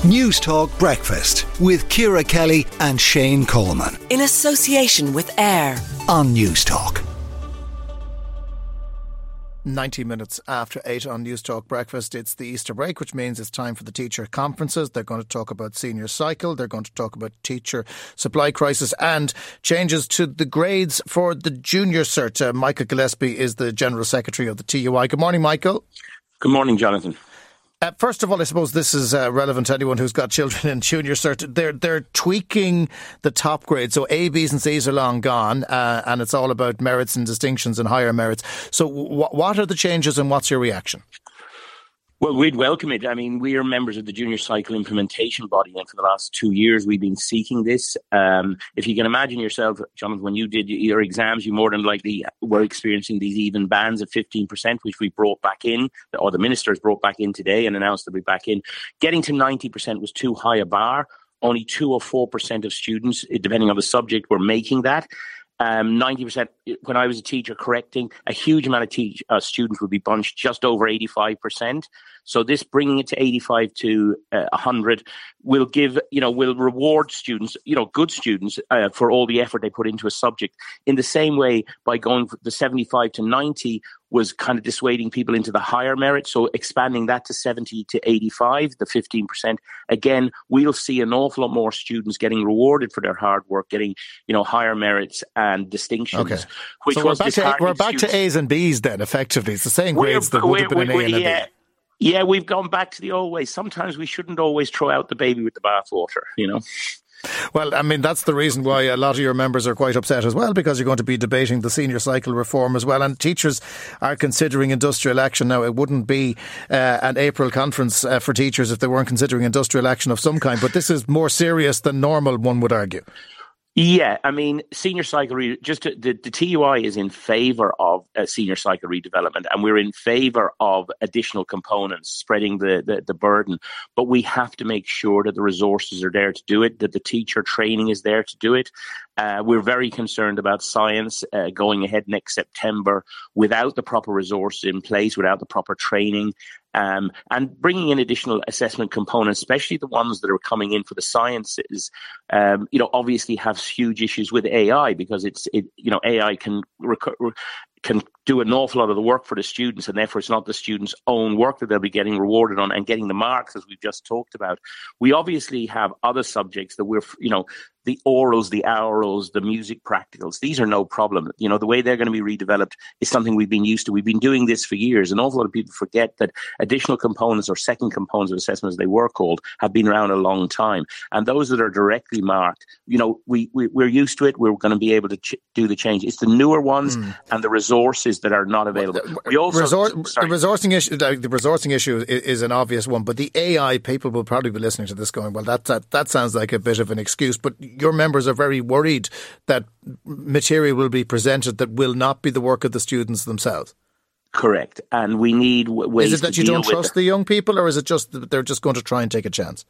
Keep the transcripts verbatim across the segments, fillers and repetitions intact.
Newstalk Breakfast with Ciara Kelly and Shane Coleman. In association with AIR on Newstalk. ninety minutes after eight on Newstalk Breakfast. It's the Easter break, which means it's time for the teacher conferences. They're going to talk about senior cycle. They're going to talk about teacher supply crisis and changes to the grades for the junior cert. Uh, Michael Gillespie is the General Secretary of the T U I. Good morning, Michael. Good morning, Jonathan. Uh, first of all, I suppose this is uh, relevant to anyone who's got children in junior cert. They're they're tweaking the top grade. So A, B's and C's are long gone, uh, and it's all about merits and distinctions and higher merits. So w- what are the changes and what's your reaction? Well, we'd welcome it. I mean, we are members of the Junior Cycle Implementation Body, and for the last two years we've been seeking this. Um, if you can imagine yourself, Jonathan, when you did your exams, you more than likely were experiencing these even bands of fifteen percent, which we brought back in, or the ministers brought back in today and announced that we're back in. Getting to ninety percent was too high a bar. Only two or four percent of students, depending on the subject, were making that. Um, ninety percent, when I was a teacher correcting, a huge amount of teach, uh, students would be bunched just over eighty-five percent. So this bringing it to eighty-five to uh, one hundred will give, you know, will reward students, you know, good students uh, for all the effort they put into a subject. In the same way, by going from the seventy-five to ninety was kind of dissuading people into the higher merit. So expanding that to seventy to eighty-five, the fifteen percent, again, we'll see an awful lot more students getting rewarded for their hard work, getting, you know, higher merits and distinctions. Okay. Which so was we're back, to, we're back to A's and B's then, effectively. It's the same grades that would have been an A and a yeah. B. Yeah, we've gone back to the old ways. Sometimes we shouldn't always throw out the baby with the bathwater, you know. Well, I mean, that's the reason why a lot of your members are quite upset as well, because you're going to be debating the senior cycle reform as well. And teachers are considering industrial action. Now, it wouldn't be uh, an April conference uh, for teachers if they weren't considering industrial action of some kind. But this is more serious than normal, one would argue. Yeah, I mean, senior cycle, re- just to, the, the T U I is in favour of uh, senior cycle redevelopment, and we're in favour of additional components, spreading the, the, the burden. But we have to make sure that the resources are there to do it, that the teacher training is there to do it. Uh, we're very concerned about science uh, going ahead next September without the proper resources in place, without the proper training. Um, and bringing in additional assessment components, especially the ones that are coming in for the sciences, um, you know, obviously have huge issues with A I because it's, it, you know, A I can rec- can do an awful lot of the work for the students, and therefore it's not the students' own work that they'll be getting rewarded on and getting the marks, as we've just talked about. We obviously have other subjects that we're, you know, the orals, the orals, the music practicals. These are no problem. You know, the way they're going to be redeveloped is something we've been used to. We've been doing this for years. An awful lot of people forget that additional components or second components of assessment, as they were called, have been around a long time. And those that are directly marked, you know, we, we, we're used to it. We're going to be able to ch- do the change. It's the newer ones mm. and the resources that are not available. We also, Resor- the resourcing issue, the resourcing issue is, is an obvious one, but the A I, people will probably be listening to this going, well, that, that, that sounds like a bit of an excuse, but your members are very worried that material will be presented that will not be the work of the students themselves. Correct. And we need w- ways Is it that to you don't deal trust the young people, or is it just that they're just going to try and take a chance?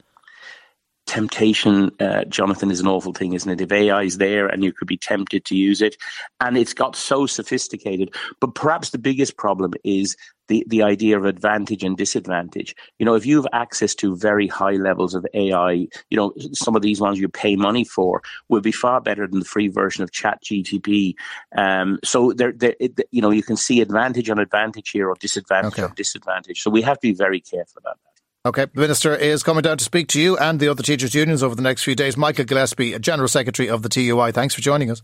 Temptation, uh, Jonathan, is an awful thing, isn't it? If A I is there and you could be tempted to use it, and it's got so sophisticated. But perhaps the biggest problem is the, the idea of advantage and disadvantage. You know, if you have access to very high levels of A I, you know, some of these ones you pay money for will be far better than the free version of ChatGPT. Um, so there, there, it, you know, you can see advantage on advantage here, or disadvantage okay. on disadvantage. So we have to be very careful about that. Okay, the Minister is coming down to speak to you and the other teachers' unions over the next few days. Michael Gillespie, General Secretary of the T U I, thanks for joining us.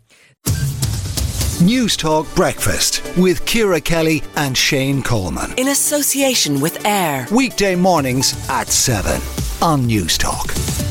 Newstalk Breakfast with Ciara Kelly and Shane Coleman. In association with AIR. Weekday mornings at seven on Newstalk.